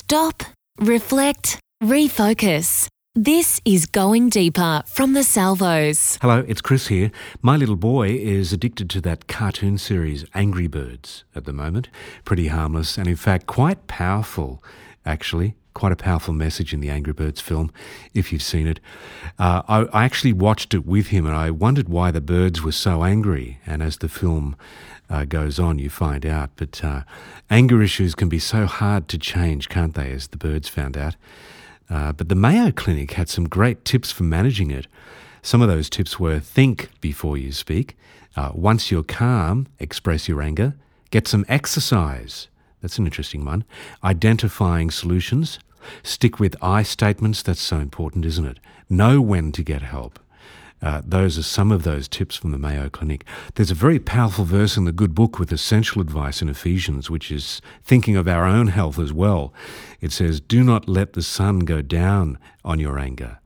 Stop, reflect, refocus. This is Going Deeper from the Salvos. Hello, it's Chris here. My little boy is addicted to that cartoon series Angry Birds at the moment. Pretty harmless and in fact quite powerful, actually. Quite a powerful message in the Angry Birds film, if you've seen it. I actually watched it with him and I wondered why the birds were so angry. And as the film goes on, you find out. But anger issues can be so hard to change, can't they, as the birds found out. But the Mayo Clinic had some great tips for managing it. Some of those tips were think before you speak. Once you're calm, express your anger. Get some exercise. That's an interesting one. Identifying solutions. Stick with I statements. That's so important, isn't it? Know when to get help. Those are some of those tips from the Mayo Clinic. There's a very powerful verse in the good book with essential advice in Ephesians, which is thinking of our own health as well. It says, do not let the sun go down on your anger.